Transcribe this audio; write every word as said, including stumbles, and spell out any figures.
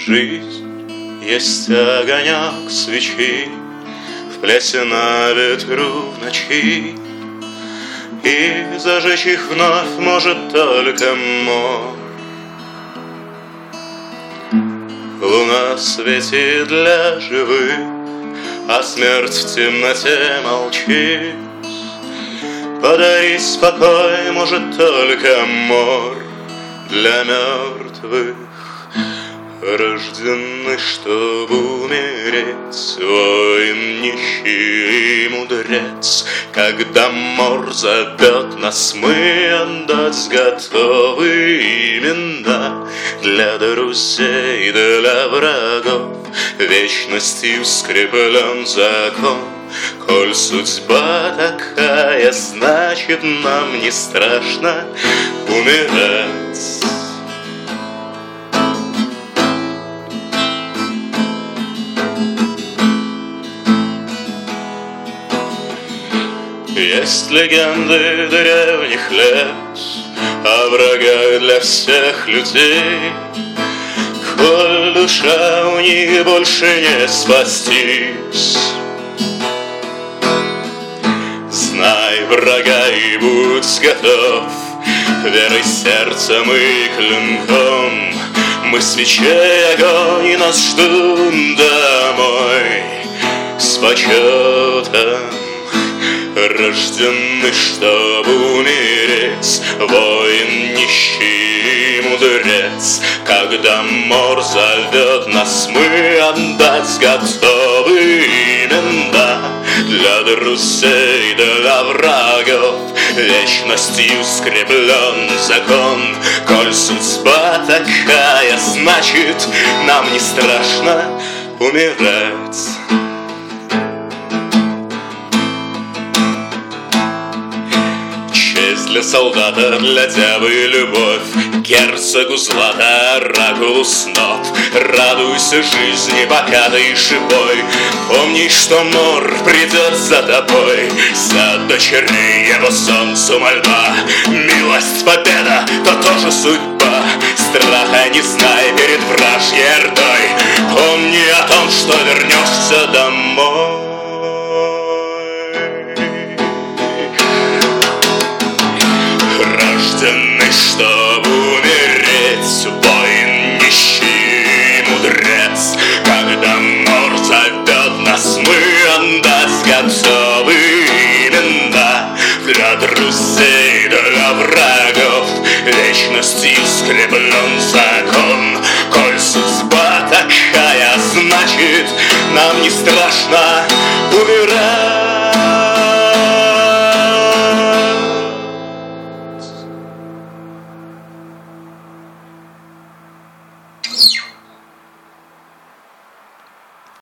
жизнь есть огонек свечи, вплесся на ветру в ночи, и зажечь их вновь может только мор. Луна светит для живых, а смерть в темноте молчит. Подарить покой может только мор для мертвых, рождены, чтобы умереть, воин, нищий и мудрец. Когда мор зовет нас, мы отдать готовы имена для друзей, для врагов. Вечностью скреплен закон. Коль судьба такая, значит, нам не страшно умирать. Есть легенды древних лет о врагах для всех людей. Коль душа у них больше не спастись, знай врага и будь готов. Верой, сердцем и клинком мы свечей огонь, и нас ждут домой с почетом. Рождены, чтобы умереть, воин, нищий и мудрец. Когда мор зовет нас, мы отдать готовы имена для друзей, для врагов. Вечностью скреплен закон. Коль судьба такая, значит, нам не страшно умирать. Для солдата, для девы любовь, герцогу злата, оракулу снов. Радуйся жизни, пока ты живой. Помни, что мор придет за тобой. За дочерей его солнцу мольба. Милость, победа, то тоже судьба. Страха не знай перед вражьей ордой. Помни о том, что вернешься домой. Рождены, чтобы умереть, воин, нищий и мудрец. Когда мор зовет нас, мы отдать готовы имена для друзей, для врагов. Вечностью скреплен закон. Коль судьба такая, значит, нам не страшно умирать. You